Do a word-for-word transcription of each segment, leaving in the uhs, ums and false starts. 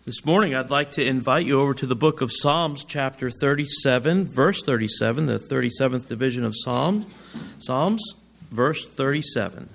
This morning, I'd like to invite you over to the book of Psalms, chapter thirty-seven, verse thirty-seven, the thirty-seventh division of Psalms. Psalms, verse thirty-seven.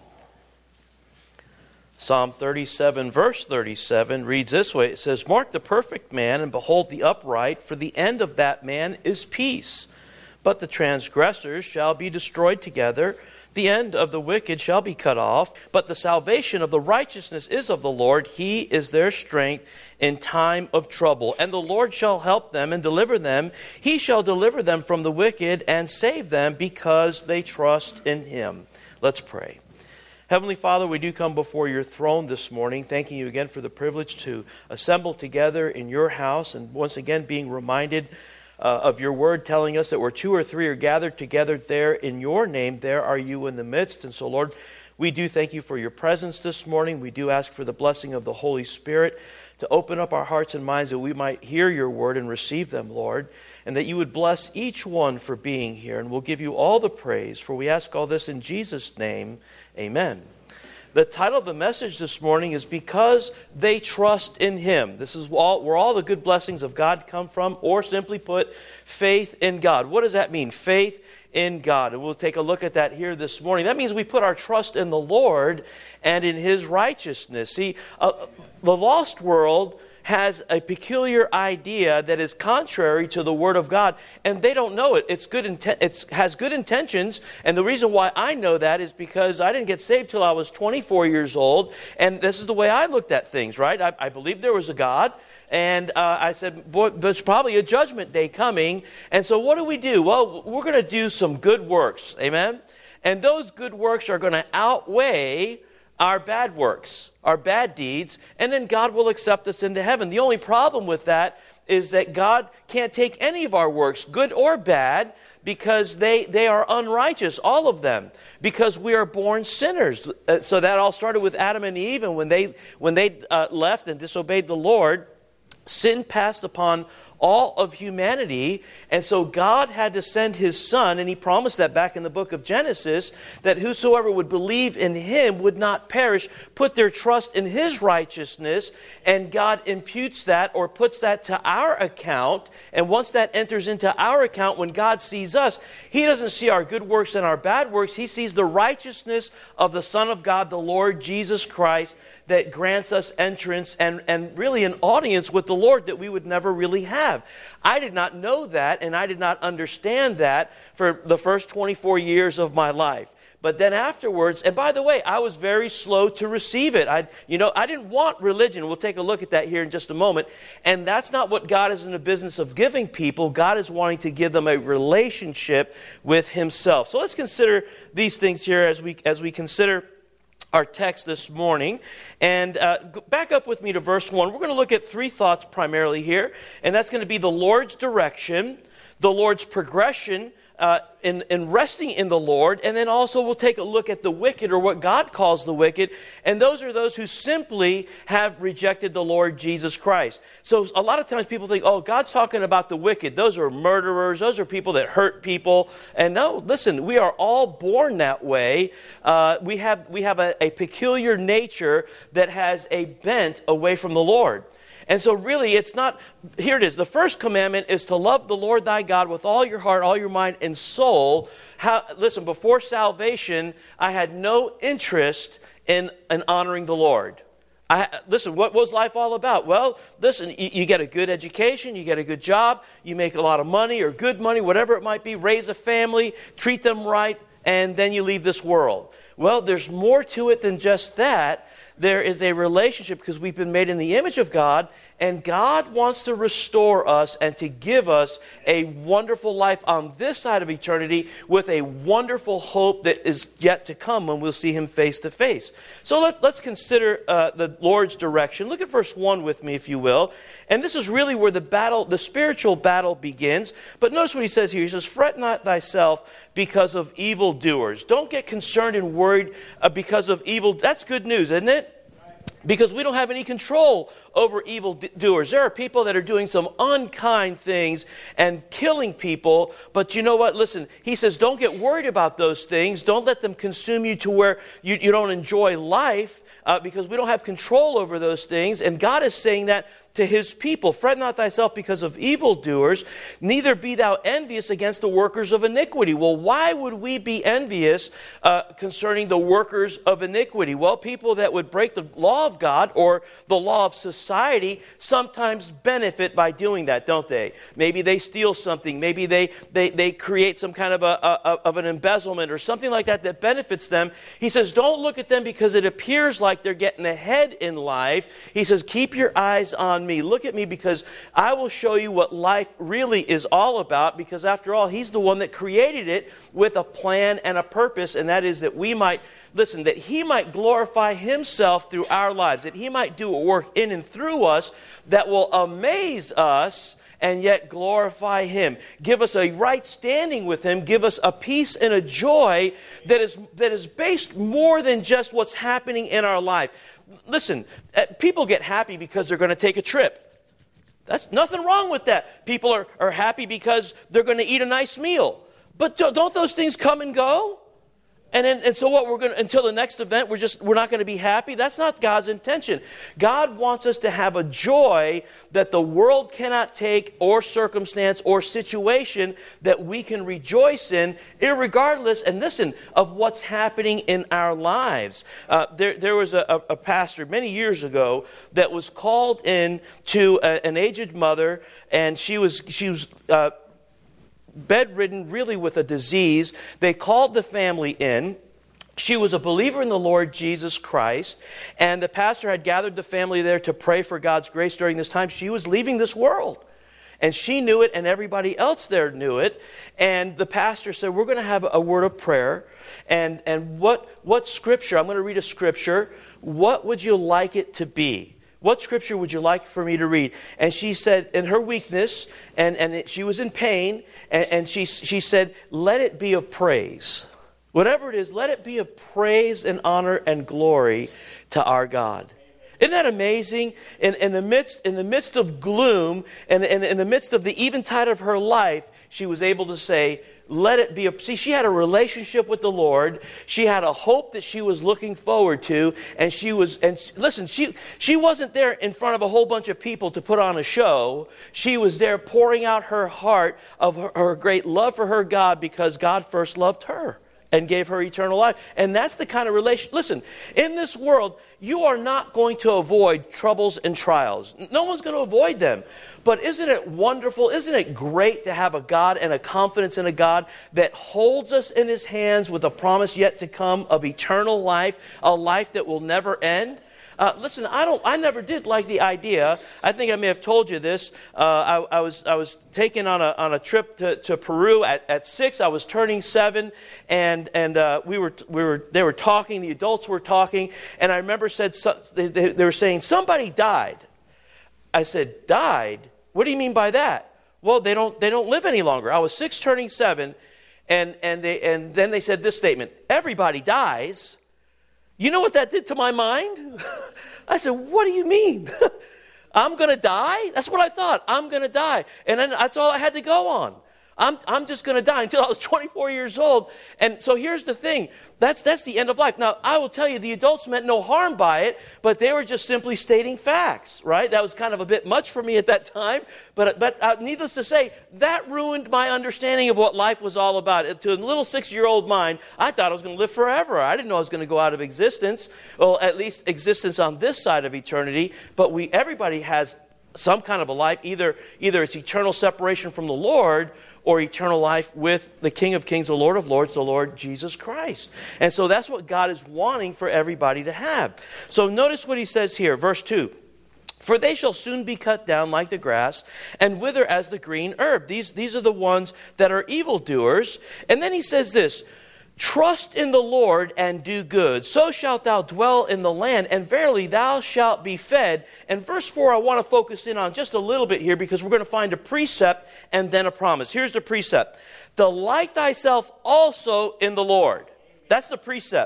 Psalm thirty-seven, verse thirty-seven reads this way. It says, "Mark the perfect man, and behold the upright, for the end of that man is peace. But the transgressors shall be destroyed together. The end of the wicked shall be cut off, but the salvation of the righteousness is of the Lord. He is their strength in time of trouble. And the Lord shall help them and deliver them. He shall deliver them from the wicked and save them because they trust in Him." Let's pray. Heavenly Father, we do come before your throne this morning, thanking you again for the privilege to assemble together in your house, and once again being reminded Uh, of your word telling us that where two or three are gathered together there in your name, there are you in the midst. And so, Lord, we do thank you for your presence this morning. We do ask for the blessing of the Holy Spirit to open up our hearts and minds that we might hear your word and receive them, Lord, and that you would bless each one for being here. And we'll give you all the praise, for we ask all this in Jesus' name. Amen. The title of the message this morning is Because They Trust in Him. This is all, where all the good blessings of God come from, or simply put, faith in God. What does that mean? Faith in God. And we'll take a look at that here this morning. That means we put our trust in the Lord and in His righteousness. See, uh, the lost world has a peculiar idea that is contrary to the Word of God, and they don't know it. It's good. Inten- it has good intentions, and the reason why I know that is because I didn't get saved till I was twenty-four years old, and this is the way I looked at things, right? I, I believed there was a God, and uh, I said, boy, there's probably a judgment day coming, and so what do we do? Well, we're going to do some good works, amen? And those good works are going to outweigh our bad works, our bad deeds, and then God will accept us into heaven. The only problem with that is that God can't take any of our works, good or bad, because they, they are unrighteous, all of them, because we are born sinners. Uh, so that all started with Adam and Eve, and when they, when they uh, left and disobeyed the Lord, sin passed upon all of humanity, and so God had to send His Son, and He promised that back in the book of Genesis, that whosoever would believe in Him would not perish, put their trust in His righteousness, and God imputes that or puts that to our account, and once that enters into our account, when God sees us, He doesn't see our good works and our bad works. He sees the righteousness of the Son of God, the Lord Jesus Christ, that grants us entrance and, and really an audience with the Lord that we would never really have. I did not know that, and I did not understand that for the first twenty-four years of my life. But then afterwards, and by the way, I was very slow to receive it. I, you know, I didn't want religion. We'll take a look at that here in just a moment. And that's not what God is in the business of giving people. God is wanting to give them a relationship with Himself. So let's consider these things here as we as we consider our text this morning. And uh, back up with me to verse one. We're going to look at three thoughts primarily here. And that's going to be the Lord's direction, the Lord's progression uh, in, in resting in the Lord. And then also we'll take a look at the wicked, or what God calls the wicked. And those are those who simply have rejected the Lord Jesus Christ. So a lot of times people think, oh, God's talking about the wicked. Those are murderers. Those are people that hurt people. And no, listen, we are all born that way. Uh, we have we have a, a peculiar nature that has a bent away from the Lord. And so really it's not, here it is, the first commandment is to love the Lord thy God with all your heart, all your mind, and soul. How, listen, before salvation, I had no interest in, in honoring the Lord. I, listen, what was life all about? Well, listen, you, you get a good education, you get a good job, you make a lot of money or good money, whatever it might be, raise a family, treat them right, and then you leave this world. Well, there's more to it than just that. There is a relationship because we've been made in the image of God, and God wants to restore us and to give us a wonderful life on this side of eternity with a wonderful hope that is yet to come when we'll see Him face to face. So let, let's consider uh, the Lord's direction. Look at verse one with me, if you will. And this is really where the battle, the spiritual battle begins. But notice what He says here. He says, "Fret not thyself because of evildoers." Don't get concerned and worried uh, because of evil. That's good news, isn't it? Because we don't have any control over evil doers. There are people that are doing some unkind things and killing people. But you know what? Listen, he says, don't get worried about those things. Don't let them consume you to where you, you don't enjoy life. Uh, because we don't have control over those things. And God is saying that to his people. Fret not thyself because of evildoers, neither be thou envious against the workers of iniquity. Well, why would we be envious uh, concerning the workers of iniquity? Well, people that would break the law of God or the law of society sometimes benefit by doing that, don't they? Maybe they steal something. Maybe they they, they create some kind of, a, a, of an embezzlement or something like that that benefits them. He says, don't look at them because it appears like they're getting ahead in life. He says, keep your eyes on me. Look at me because I will show you what life really is all about, because after all, he's the one that created it with a plan and a purpose, and that is that we might, listen, that he might glorify himself through our lives, that he might do a work in and through us that will amaze us and yet glorify him. Give us a right standing with him. Give us a peace and a joy that is that is based more than just what's happening in our life. Listen, people get happy because they're going to take a trip. That's nothing wrong with that. People are, are happy because they're going to eat a nice meal. But don't those things come and go? And then, and so what we're going to, until the next event, we're just we're not going to be happy. That's not God's intention. God wants us to have a joy that the world cannot take, or circumstance or situation that we can rejoice in, irregardless, and listen, of what's happening in our lives. Uh, there, there was a, a pastor many years ago that was called in to a, an aged mother, and she was she was. Uh, bedridden, really with a disease. They called the family in. She was a believer in the Lord Jesus Christ, and the pastor had gathered the family there to pray for God's grace during this time. She was leaving this world, and she knew it, and everybody else there knew it. And the pastor said, we're going to have a word of prayer, and, and what, what scripture, I'm going to read a scripture, what would you like it to be? What scripture would you like for me to read? And she said, in her weakness, and, and it, she was in pain, and, and she, she said, let it be of praise. Whatever it is, let it be of praise and honor and glory to our God. Isn't that amazing? In, in, the midst, in the midst of gloom, and in, in the midst of the eventide of her life, she was able to say, let it be a... See, she had a relationship with the Lord. She had a hope that she was looking forward to. And she was... And listen, she, she wasn't there in front of a whole bunch of people to put on a show. She was there pouring out her heart of her, her great love for her God, because God first loved her and gave her eternal life. And that's the kind of relation... Listen, in this world, you are not going to avoid troubles and trials. No one's going to avoid them. But isn't it wonderful, isn't it great to have a God and a confidence in a God that holds us in his hands with a promise yet to come of eternal life, a life that will never end? Uh, listen, I don't. I never did like the idea. I think I may have told you this. Uh, I, I was I was taken on a on a trip to, to Peru at, at six. I was turning seven, and and uh, we were we were they were talking. The adults were talking, and I remember said so, they, they, they were saying somebody died. I said, died? What do you mean by that? Well, they don't they don't live any longer. I was six turning seven, and and they and then they said this statement: everybody dies. You know what that did to my mind? I said, what do you mean? I'm going to die? That's what I thought. I'm going to die. And then that's all I had to go on. I'm I'm just going to die until I was twenty-four years old. And so here's the thing. That's that's the end of life. Now, I will tell you, the adults meant no harm by it, but they were just simply stating facts, right? That was kind of a bit much for me at that time. But but uh, needless to say, that ruined my understanding of what life was all about. To a little six-year-old mind, I thought I was going to live forever. I didn't know I was going to go out of existence. Well, at least existence on this side of eternity. But we everybody has some kind of a life. Either either it's eternal separation from the Lord, or eternal life with the King of Kings, the Lord of Lords, the Lord Jesus Christ. And so that's what God is wanting for everybody to have. So notice what he says here, verse two. For they shall soon be cut down like the grass, and wither as the green herb. These, these are the ones that are evildoers. And then he says this, trust in the Lord and do good. So shalt thou dwell in the land, and verily thou shalt be fed. And verse four I want to focus in on just a little bit here, because we're going to find a precept and then a promise. Here's the precept. Delight thyself also in the Lord. That's the precept.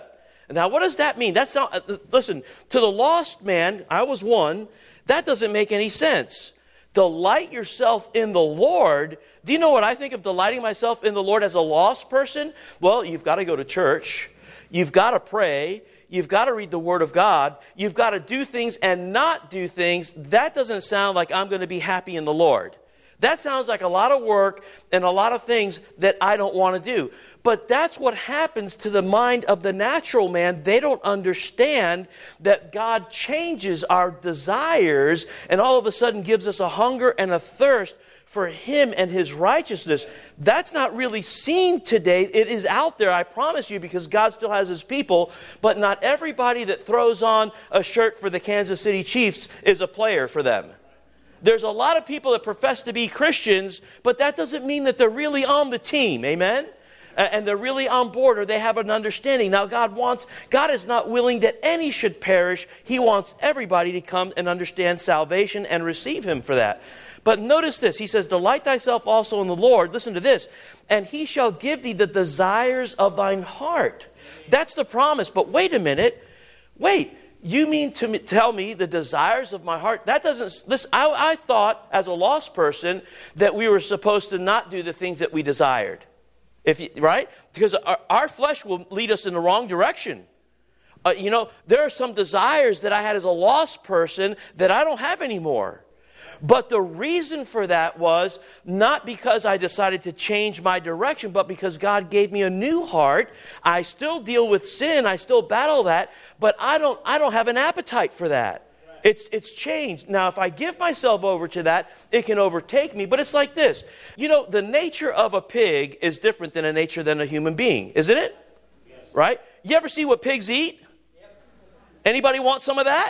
Now, what does that mean? That's not, listen, to the lost man, I was one, that doesn't make any sense. Delight yourself in the Lord. Do you know what I think of delighting myself in the Lord as a lost person? Well, you've got to go to church. You've got to pray. You've got to read the Word of God. You've got to do things and not do things. That doesn't sound like I'm going to be happy in the Lord. That sounds like a lot of work and a lot of things that I don't want to do. But that's what happens to the mind of the natural man. They don't understand that God changes our desires and all of a sudden gives us a hunger and a thirst for Him and His righteousness. That's not really seen today. It is out there, I promise you, because God still has His people. But not everybody that throws on a shirt for the Kansas City Chiefs is a player for them. There's a lot of people that profess to be Christians, but that doesn't mean that they're really on the team. Amen? And they're really on board, or they have an understanding. Now, God wants, God is not willing that any should perish. He wants everybody to come and understand salvation and receive Him for that. But notice this. He says, delight thyself also in the Lord. Listen to this. And He shall give thee the desires of thine heart. That's the promise. But wait a minute. Wait. You mean to me, tell me the desires of my heart? That doesn't, listen, I, I thought as a lost person that we were supposed to not do the things that we desired. If you, right? Because our, our flesh will lead us in the wrong direction. Uh, you know, there are some desires that I had as a lost person that I don't have anymore. But the reason for that was not because I decided to change my direction, but because God gave me a new heart. I still deal with sin. I still battle that, but I don't, I don't have an appetite for that. It's, it's changed. Now, if I give myself over to that, it can overtake me. But it's like this. You know, the nature of a pig is different than a nature than a human being, isn't it? Yes. Right? You ever see what pigs eat? Yep. Anybody want some of that?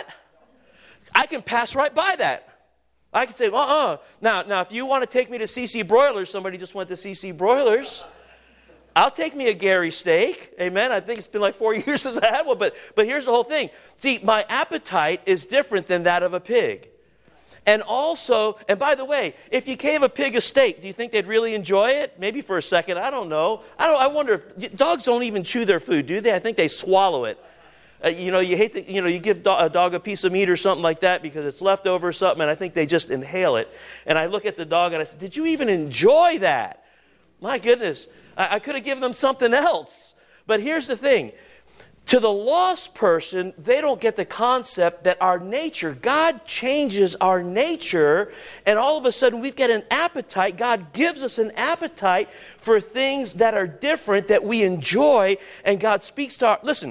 I can pass right by that. I can say, uh-uh. Now, now, if you want to take me to C C Broilers, somebody just went to C C Broilers. I'll take me a Gary steak. Amen. I think it's been like four years since I had one. But, but here's the whole thing. See, my appetite is different than that of a pig. And also, and by the way, if you gave a pig a steak, do you think they'd really enjoy it? Maybe for a second. I don't know. I don't. I wonder if dogs don't even chew their food, do they? I think they swallow it. Uh, you know, you hate to, you know, you give do- a dog a piece of meat or something like that because it's leftover or something, and I think they just inhale it. And I look at the dog and I say, did you even enjoy that? My goodness, I, I could have given them something else. But here's the thing. To the lost person, they don't get the concept that our nature, God changes our nature, and all of a sudden we've got an appetite. God gives us an appetite for things that are different, that we enjoy, and God speaks to our... Listen,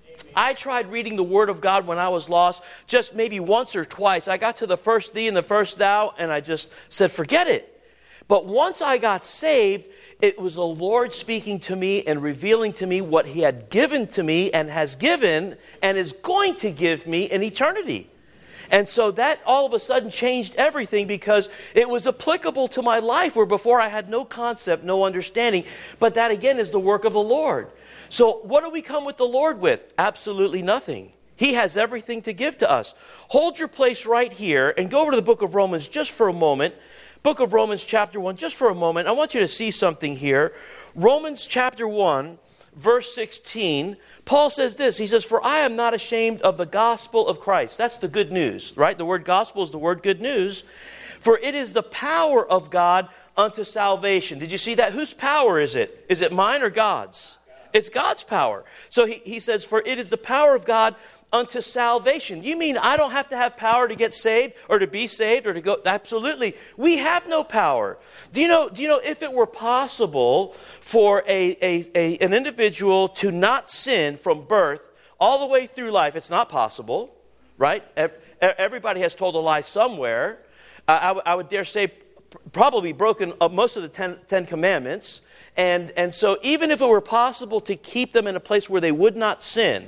I tried reading the Word of God when I was lost just maybe once or twice. I got to the first thee and the first thou, and I just said, forget it. But once I got saved, it was the Lord speaking to me and revealing to me what He had given to me and has given and is going to give me in eternity. And so that all of a sudden changed everything because it was applicable to my life where before I had no concept, no understanding. But that again is the work of the Lord. So what do we come with the Lord with? Absolutely nothing. He has everything to give to us. Hold your place right here and go over to the book of Romans just for a moment. Book of Romans chapter one, just for a moment. I want you to see something here. Romans chapter one, verse sixteen. Paul says this. He says, for I am not ashamed of the gospel of Christ. That's the good news, right? The word gospel is the word good news. For it is the power of God unto salvation. Did you see that? Whose power is it? Is it mine or God's? It's God's power. So he, he says, for it is the power of God unto salvation. You mean I don't have to have power to get saved or to be saved or to go? Absolutely. We have no power. Do you know, do you know if it were possible for a, a, a, an individual to not sin from birth all the way through life? It's not possible, right? Everybody has told a lie somewhere. Uh, I, w- I would dare say probably broken uh, most of the ten, ten Commandments. And, and so even if it were possible to keep them in a place where they would not sin,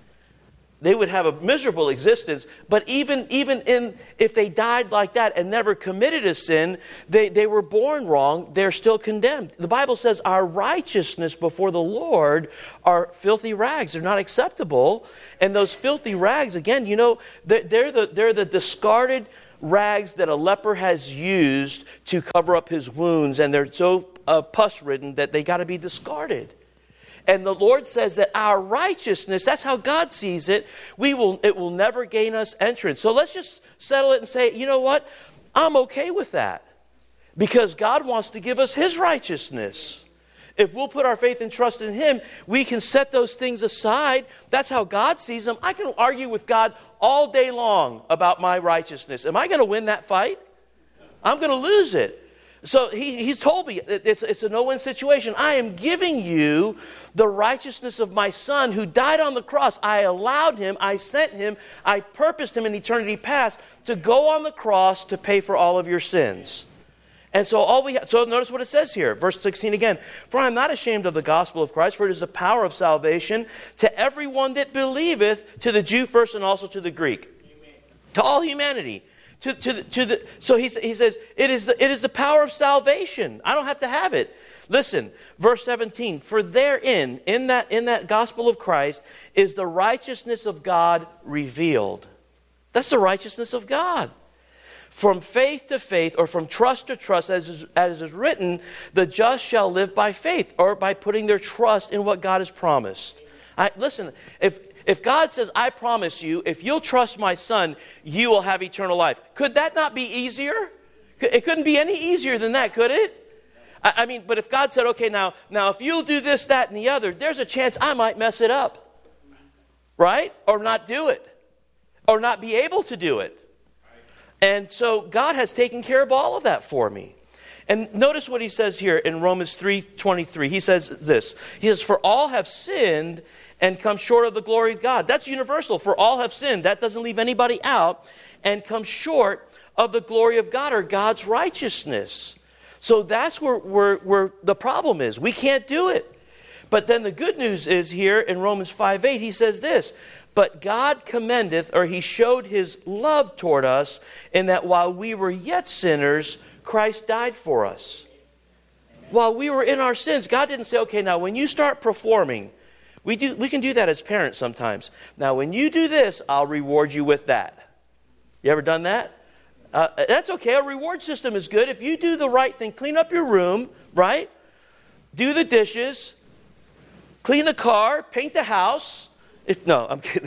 they would have a miserable existence. But even, even in, if they died like that and never committed a sin, they, they were born wrong, they're still condemned. The Bible says our righteousness before the Lord are filthy rags. They're not acceptable. And those filthy rags, again, you know, they're, they're, the, they're the discarded rags that a leper has used to cover up his wounds. And they're so uh, pus-ridden that they got to be discarded. And the Lord says that our righteousness, that's how God sees it, we will it will never gain us entrance. So let's just settle it and say, you know what? I'm okay with that. Because God wants to give us His righteousness. If we'll put our faith and trust in Him, we can set those things aside. That's how God sees them. I can argue with God all day long about my righteousness. Am I going to win that fight? I'm going to lose it. So he, he's told me it's, it's a no-win situation. I am giving you the righteousness of my Son who died on the cross. I allowed Him, I sent Him, I purposed Him in eternity past to go on the cross to pay for all of your sins. And so all we have, so notice what it says here, verse sixteen again. For I am not ashamed of the gospel of Christ, for it is the power of salvation to everyone that believeth, to the Jew first and also to the Greek. Amen. To all humanity. To, to, the, to the, so he, he says, it is, the, it is the power of salvation. I don't have to have it. Listen, verse seventeen. For therein, in that, in that gospel of Christ, is the righteousness of God revealed. That's the righteousness of God. From faith to faith, or from trust to trust, as is, as is written, the just shall live by faith, or by putting their trust in what God has promised. I, listen, if if God says, I promise you, if you'll trust my Son, you will have eternal life. Could that not be easier? It couldn't be any easier than that, could it? I, I mean, but if God said, okay, now, now if you'll do this, that, and the other, there's a chance I might mess it up. Right? Or not do it. Or not be able to do it. And so God has taken care of all of that for me. And notice what he says here in Romans three twenty-three. He says this. He says, for all have sinned and come short of the glory of God. That's universal. For all have sinned. That doesn't leave anybody out. And come short of the glory of God, or God's righteousness. So that's where, where, where the problem is. We can't do it. But then the good news is here in Romans five eight, he says this. But God commendeth, or He showed His love toward us, in that while we were yet sinners, Christ died for us. While we were in our sins, God didn't say, okay, now when you start performing, we do we can do that as parents sometimes. Now when you do this, I'll reward you with that. You ever done that? Uh, that's okay. A reward system is good. If you do the right thing, clean up your room, right? Do the dishes, clean the car, paint the house. If, no, I'm kidding.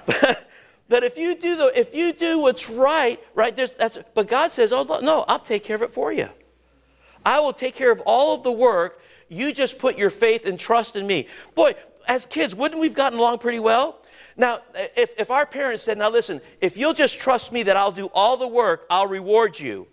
But if you do the, if you do what's right, right? There's that's. But God says, "Oh no, I'll take care of it for you. I will take care of all of the work. You just put your faith and trust in me." Boy, as kids, wouldn't we've gotten along pretty well? Now, if if our parents said, "Now listen, if you'll just trust me that I'll do all the work, I'll reward you,"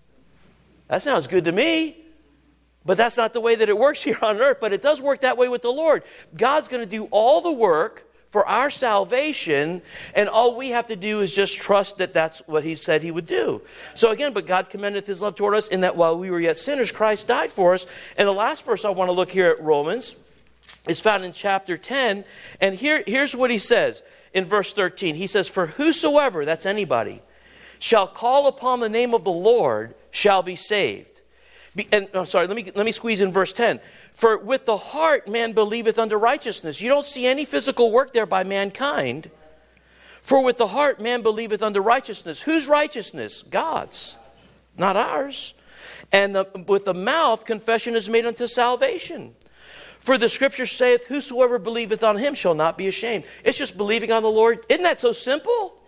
that sounds good to me. But that's not the way that it works here on earth. But it does work that way with the Lord. God's going to do all the work for our salvation, and all we have to do is just trust that that's what He said He would do. So again, but God commendeth His love toward us, in that while we were yet sinners, Christ died for us. And the last verse I want to look here at Romans is found in chapter ten. And here, here's what he says in verse thirteen. He says, for whosoever, that's anybody, shall call upon the name of the Lord shall be saved. Be, and I'm sorry, let me let me squeeze in verse ten. For with the heart man believeth unto righteousness. You don't see any physical work there by mankind. For with the heart man believeth unto righteousness. Whose righteousness? God's, not ours. And the, with the mouth confession is made unto salvation. For the Scripture saith, whosoever believeth on Him shall not be ashamed. It's just believing on the Lord. Isn't that so simple?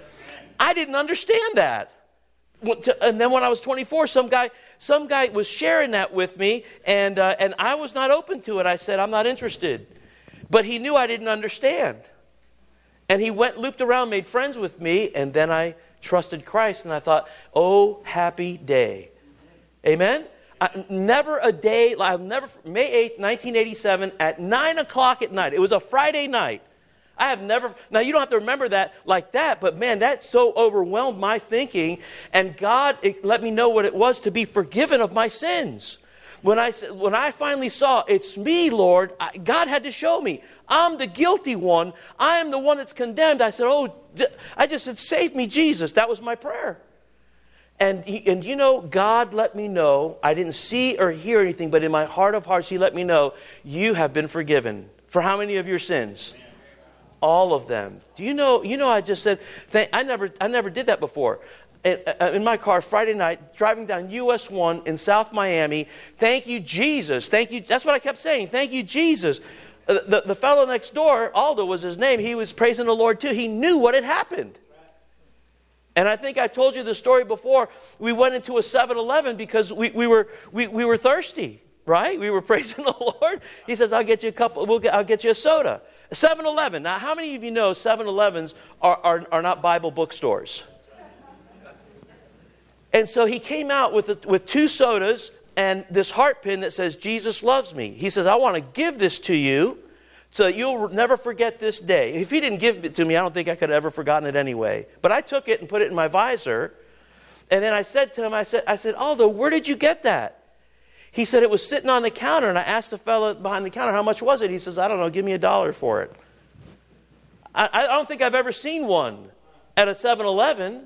I didn't understand that. And then when I was twenty-four, some guy, some guy was sharing that with me, and uh, and I was not open to it. I said, I'm not interested. But he knew I didn't understand. And he went, looped around, made friends with me, and then I trusted Christ, and I thought, oh, happy day. Amen? I, never a day, I'll never, May eighth, nineteen eighty-seven, at nine o'clock at night. It was a Friday night. I have never, now you don't have to remember that like that, but man, that so overwhelmed my thinking, and God let me know what it was to be forgiven of my sins. When I, when I finally saw, it's me, Lord, I, God had to show me. I'm the guilty one. I am the one that's condemned. I said, oh, I just said, save me, Jesus. That was my prayer. And, he, and you know, God let me know, I didn't see or hear anything, but in my heart of hearts, He let me know, you have been forgiven. For how many of your sins? All of them. Do you know, you know, I just said, thank, I never I never did that before. In, in my car Friday night, driving down U S one in South Miami, thank you, Jesus. Thank you. That's what I kept saying. Thank you, Jesus. The, the fellow next door, Aldo was his name, he was praising the Lord too. He knew what had happened. And I think I told you the story before. We went into a seven eleven because we, we, were, we, we were thirsty, right? We were praising the Lord. He says, I'll get you a couple, we'll get, I'll get you a soda. seven eleven. Now, how many of you know seven elevens are, are, are not Bible bookstores? And so he came out with, a, with two sodas and this heart pin that says, Jesus loves me. He says, I want to give this to you so that you'll never forget this day. If he didn't give it to me, I don't think I could have ever forgotten it anyway. But I took it and put it in my visor. And then I said to him, I said, I said, Aldo, where did you get that? He said, it was sitting on the counter. And I asked the fellow behind the counter, how much was it? He says, I don't know, give me a dollar for it. I, I don't think I've ever seen one at a seven eleven.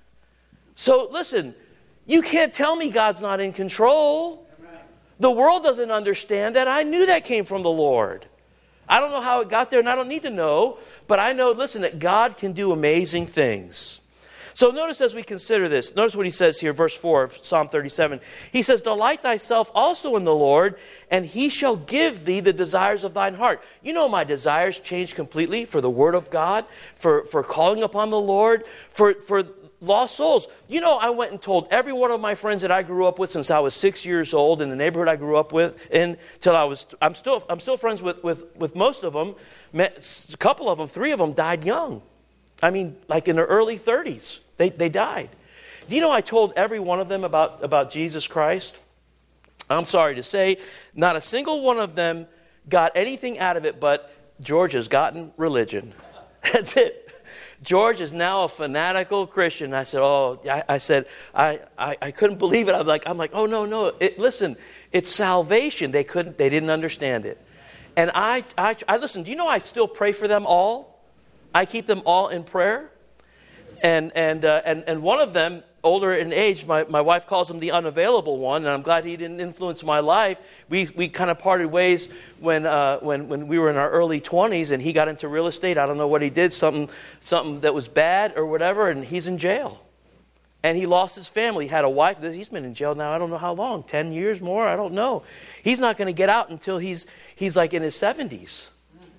So listen, you can't tell me God's not in control. The world doesn't understand that. I knew that came from the Lord. I don't know how it got there, and I don't need to know. But I know, listen, that God can do amazing things. So notice as we consider this, notice what he says here, verse four of Psalm thirty-seven. He says, delight thyself also in the Lord, and he shall give thee the desires of thine heart. You know my desires changed completely for the word of God, for, for calling upon the Lord, for, for lost souls. You know, I went and told every one of my friends that I grew up with since I was six years old in the neighborhood I grew up with, in till I was. I'm still. I'm still friends with with with most of them. Met, a couple of them, three of them died young. I mean, like in their early thirties, they they died. Do you know I told every one of them about about Jesus Christ? I'm sorry to say, not a single one of them got anything out of it. But George has gotten religion. That's it. George is now a fanatical Christian. I said, oh, I, I said, I, I, I couldn't believe it. I'm like, I'm like, oh, no, no. It, listen, it's salvation. They couldn't, they didn't understand it. And I, I, I, listen, do you know I still pray for them all? I keep them all in prayer. And, and, uh, and, and one of them, older in age, my, my wife calls him the unavailable one, and I'm glad he didn't influence my life. We we kind of parted ways when uh, when when we were in our early twenties, and he got into real estate. I don't know what he did, something something that was bad or whatever, and he's in jail. And he lost his family. He had a wife. He's been in jail now, I don't know how long, ten years more, I don't know. He's not going to get out until he's he's like in his seventies.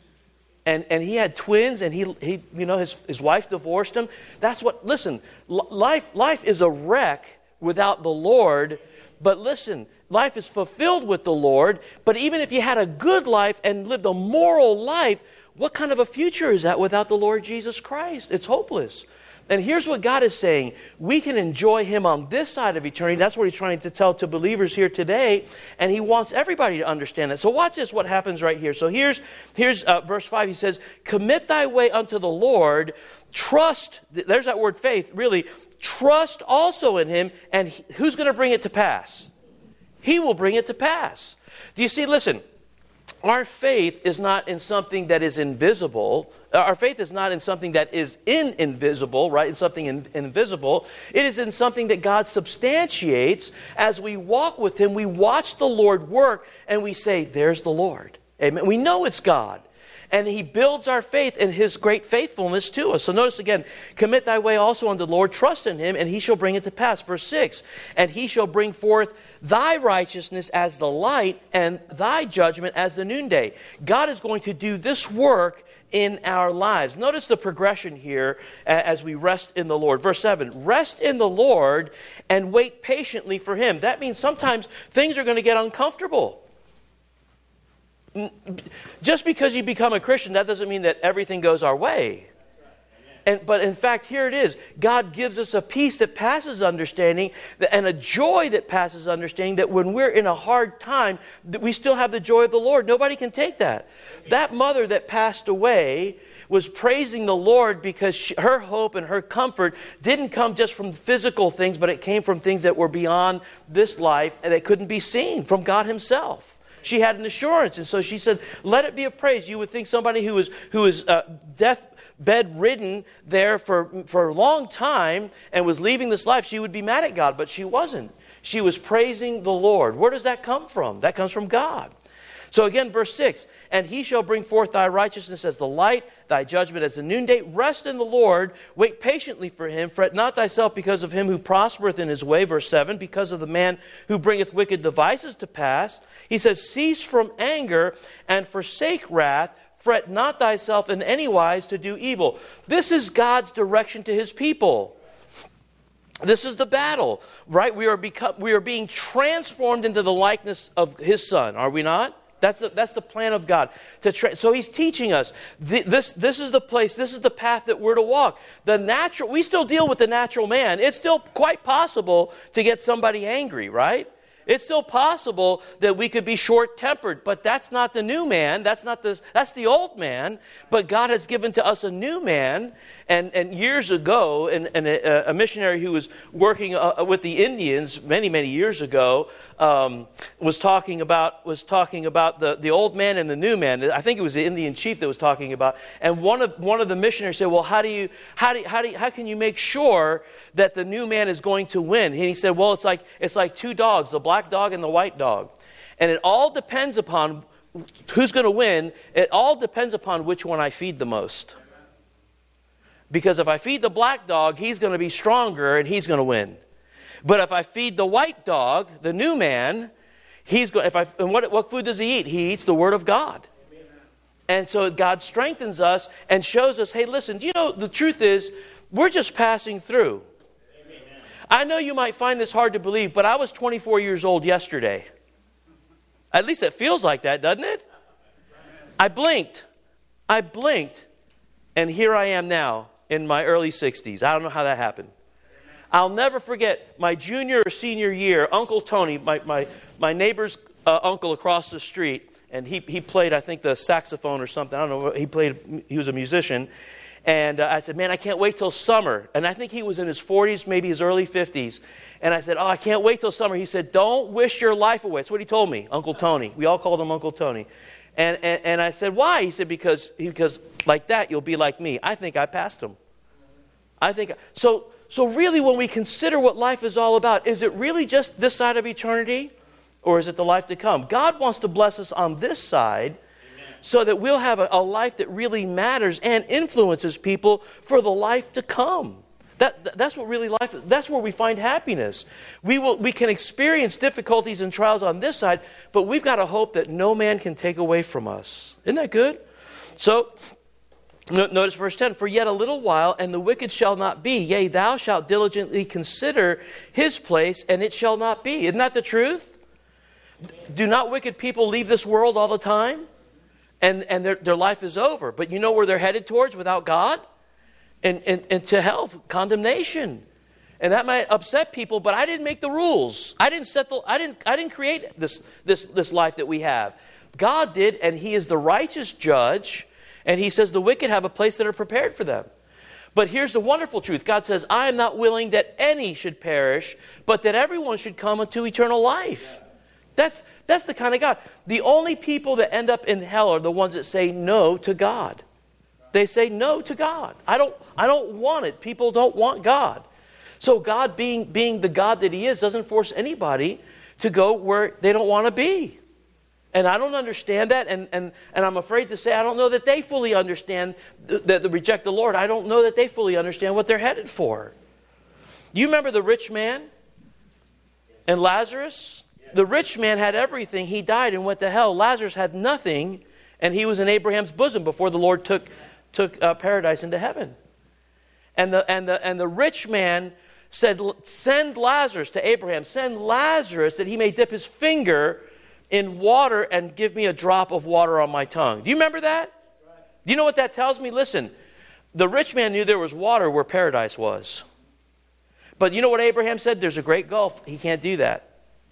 And and he had twins, and he he you know his his wife divorced him. That's what. Listen, life life is a wreck without the Lord. But listen, life is fulfilled with the Lord. But even if you had a good life and lived a moral life, what kind of a future is that without the Lord Jesus Christ? It's hopeless. And here's what God is saying. We can enjoy Him on this side of eternity. That's what He's trying to tell to believers here today. And He wants everybody to understand that. So watch this, what happens right here. So here's, here's uh, verse five. He says, commit thy way unto the Lord. Trust, there's that word faith, really. Trust also in Him. And he, who's going to bring it to pass? He will bring it to pass. Do you see, listen. Our faith is not in something that is invisible. Our faith is not in something that is in invisible, right? In something in, invisible. It is in something that God substantiates. As we walk with Him, we watch the Lord work, and we say, there's the Lord. Amen. We know it's God. And He builds our faith in His great faithfulness to us. So notice again, commit thy way also unto the Lord, trust in Him, and He shall bring it to pass. Verse six, and He shall bring forth thy righteousness as the light, and thy judgment as the noonday. God is going to do this work in our lives. Notice the progression here as we rest in the Lord. Verse seven, rest in the Lord and wait patiently for Him. That means sometimes things are going to get uncomfortable. Just because you become a Christian, that doesn't mean that everything goes our way. And, but in fact, here it is. God gives us a peace that passes understanding and a joy that passes understanding, that when we're in a hard time, that we still have the joy of the Lord. Nobody can take that. That mother that passed away was praising the Lord because she, her hope and her comfort didn't come just from physical things, but it came from things that were beyond this life and that couldn't be seen, from God Himself. She had an assurance, and so she said, let it be a praise. You would think somebody who was who was uh, deathbed ridden there for, for a long time and was leaving this life, she would be mad at God, but she wasn't. She was praising the Lord. Where does that come from? That comes from God. So again, verse six, and he shall bring forth thy righteousness as the light, thy judgment as the noonday. Rest in the Lord, wait patiently for him. Fret not thyself because of him who prospereth in his way. Verse seven, because of the man who bringeth wicked devices to pass. He says, cease from anger and forsake wrath. Fret not thyself in any wise to do evil. This is God's direction to his people. This is the battle, right? We are become, we are being transformed into the likeness of his Son, are we not? That's the, that's the plan of God. To tra- so he's teaching us. Th- this, this is the place, this is the path that we're to walk. The natural, we still deal with the natural man. It's still quite possible to get somebody angry, right? It's still possible that we could be short-tempered, but that's not the new man. That's not the that's the old man. But God has given to us a new man. And, and years ago, and, and a, a missionary who was working uh, with the Indians many, many years ago um, was talking about was talking about the, the old man and the new man. I think it was the Indian chief that was talking about. And one of one of the missionaries said, "Well, how do you how do you, how do you, how can you make sure that the new man is going to win?" And he said, "Well, it's like it's like two dogs, the black dog and the white dog, and it all depends upon who's going to win. It all depends upon which one I feed the most." Because if I feed the black dog, he's going to be stronger and he's going to win. But if I feed the white dog, the new man, he's going. If I and what what food does he eat? He eats the Word of God. Amen. And so God strengthens us and shows us, hey, listen. Do you know the truth is we're just passing through. Amen. I know you might find this hard to believe, but I was twenty-four years old yesterday. At least it feels like that, doesn't it? I blinked. I blinked, and here I am now. In my early sixties. I don't know how that happened. I'll never forget my junior or senior year, Uncle Tony, my my, my neighbor's uh, uncle across the street, and he, he played, I think, the saxophone or something. I don't know. He played, he was a musician. And uh, I said, man, I can't wait till summer. And I think he was in his forties, maybe his early fifties. And I said, oh, I can't wait till summer. He said, don't wish your life away. That's what he told me, Uncle Tony. We all called him Uncle Tony. And, and, and I said, why? He said, because, because like that, you'll be like me. I think I passed him. I think, so, so really when we consider what life is all about, is it really just this side of eternity? Or is it the life to come? God wants to bless us on this side. Amen. So that we'll have a, a life that really matters and influences people for the life to come. That, that's what really life is. That's where we find happiness. We will we can experience difficulties and trials on this side, but we've got a hope that no man can take away from us. Isn't that good? So, notice verse ten. For yet a little while, and the wicked shall not be. Yea, thou shalt diligently consider his place, and it shall not be. Isn't that the truth? Do not wicked people leave this world all the time? And, and their, their life is over. But you know where they're headed towards without God? And, and, and to hell, condemnation. And that might upset people, but I didn't make the rules. I didn't set the I didn't I didn't create this this this life that we have. God did, and he is the righteous judge, and he says the wicked have a place that are prepared for them. But here's the wonderful truth. God says, I am not willing that any should perish, but that everyone should come unto eternal life. That's that's the kind of God. The only people that end up in hell are the ones that say no to God. They say no to God. I don't I don't want it. People don't want God. So God being being the God that he is doesn't force anybody to go where they don't want to be. And I don't understand that, and, and, and I'm afraid to say I don't know that they fully understand that they reject the Lord. I don't know that they fully understand what they're headed for. You remember the rich man and Lazarus? The rich man had everything. He died and went to hell. Lazarus had nothing, and he was in Abraham's bosom before the Lord took took uh, paradise into heaven. And the and the and the rich man said, "Send Lazarus to Abraham. Send Lazarus that he may dip his finger in water and give me a drop of water on my tongue." Do you remember that? Do you know what that tells me? Listen, the rich man knew there was water where paradise was. But you know what Abraham said? There's a great gulf. He can't do that.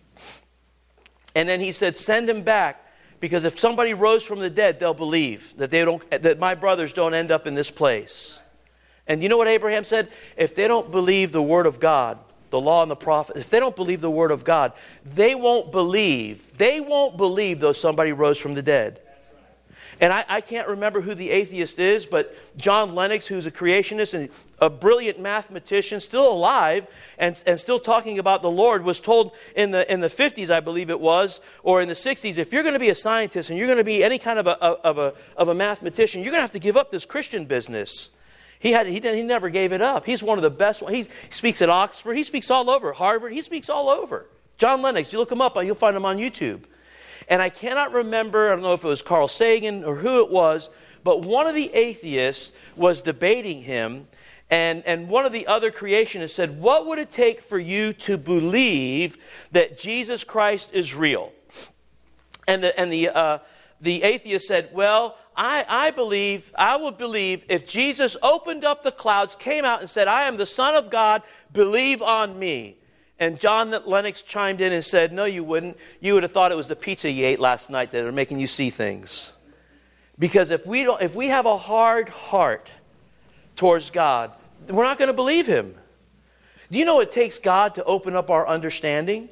And then he said, send him back, because if somebody rose from the dead, they'll believe that they don't, that my brothers don't end up in this place. And you know what Abraham said? If they don't believe the word of God, the law and the prophets, if they don't believe the word of God, they won't believe. They won't believe though somebody rose from the dead. And I, I can't remember who the atheist is, but John Lennox, who's a creationist and a brilliant mathematician, still alive and, and still talking about the Lord, was told in the in the fifties, I believe it was, or in the sixties, if you're going to be a scientist and you're going to be any kind of a of a of a mathematician, you're going to have to give up this Christian business. He had he he never gave it up. He's one of the best. He speaks at Oxford. He speaks all over Harvard. He speaks all over. John Lennox. You look him up, you'll find him on YouTube. And I cannot remember, I don't know if it was Carl Sagan or who it was, but one of the atheists was debating him, and, and one of the other creationists said, what would it take for you to believe that Jesus Christ is real? And the, and the, uh, the atheist said, well, I, I believe, I would believe if Jesus opened up the clouds, came out and said, I am the Son of God, believe on me. And John Lennox chimed in and said, no, you wouldn't. You would have thought it was the pizza you ate last night that are making you see things. Because if we don't, if we have a hard heart towards God, we're not going to believe Him. Do you know it takes God to open up our understanding?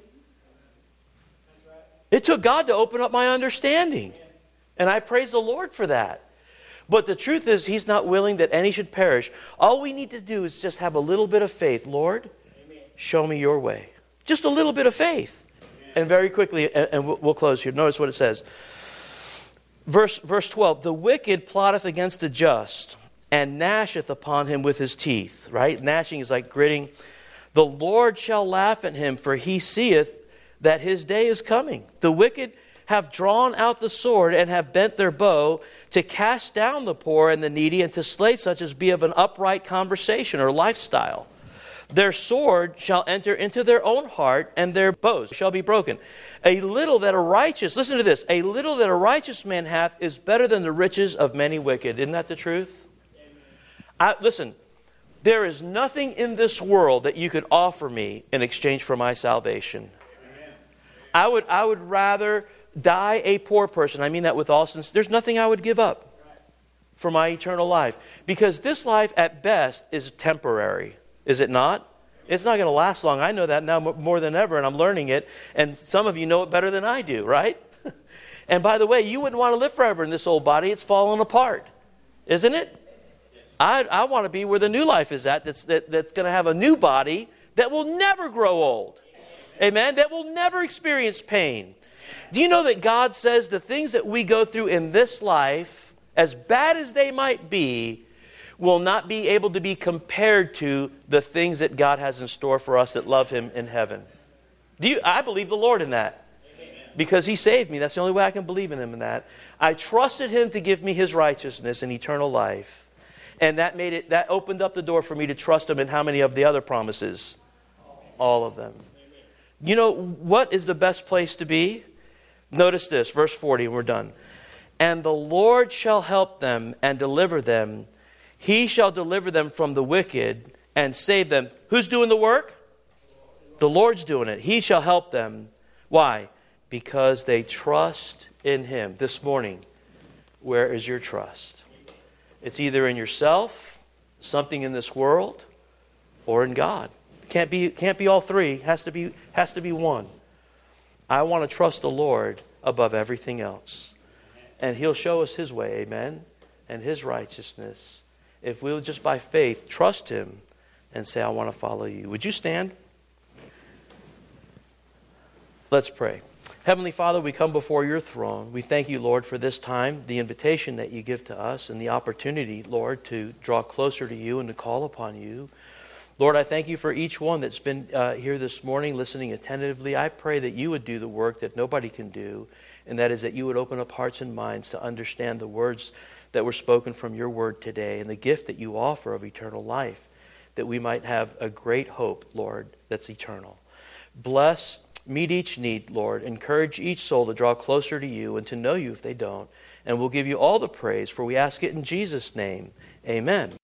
It took God to open up my understanding. And I praise the Lord for that. But the truth is, He's not willing that any should perish. All we need to do is just have a little bit of faith. Lord, show me your way. Just a little bit of faith. And very quickly, and we'll close here. Notice what it says. Verse, verse twelve, the wicked plotteth against the just, and gnasheth upon him with his teeth. Right? Gnashing is like gritting. The Lord shall laugh at him, for he seeth that his day is coming. The wicked have drawn out the sword, and have bent their bow, to cast down the poor and the needy, and to slay such as be of an upright conversation or lifestyle. Their sword shall enter into their own heart, and their bows shall be broken. A little that a righteous, listen to this, a little that a righteous man hath is better than the riches of many wicked. Isn't that the truth? I, listen, there is nothing in this world that you could offer me in exchange for my salvation. I would, I would rather die a poor person. I mean that with all sincerity. There's nothing I would give up for my eternal life. Because this life at best is temporary. Is it not? It's not going to last long. I know that now more than ever, and I'm learning it. And some of you know it better than I do, right? And by the way, you wouldn't want to live forever in this old body. It's falling apart. Isn't it? I, I want to be where the new life is at. That's, that, that's going to have a new body that will never grow old. Amen? That will never experience pain. Do you know that God says the things that we go through in this life, as bad as they might be, will not be able to be compared to the things that God has in store for us that love Him in heaven? Do you? I believe the Lord in that. Because He saved me. That's the only way I can believe in Him in that. I trusted Him to give me His righteousness and eternal life. And that made it. That opened up the door for me to trust Him in how many of the other promises? All of them. You know, what is the best place to be? Notice this, verse forty, and we're done. And the Lord shall help them and deliver them. He shall deliver them from the wicked and save them. Who's doing the work? The Lord's doing it. He shall help them. Why? Because they trust in Him. This morning, where is your trust? It's either in yourself, something in this world, or in God. Can't be, can't be all three. Has to be, has to be one. I want to trust the Lord above everything else. And He'll show us His way, amen, and His righteousness. If we'll just by faith trust Him and say, I want to follow you. Would you stand? Let's pray. Heavenly Father, we come before your throne. We thank you, Lord, for this time, the invitation that you give to us, and the opportunity, Lord, to draw closer to you and to call upon you. Lord, I thank you for each one that's been uh, here this morning listening attentively. I pray that you would do the work that nobody can do, and that is that you would open up hearts and minds to understand the words that were spoken from your word today and the gift that you offer of eternal life, that we might have a great hope, Lord, that's eternal. Bless, meet each need, Lord. Encourage each soul to draw closer to you and to know you if they don't. And we'll give you all the praise, for we ask it in Jesus' name. Amen.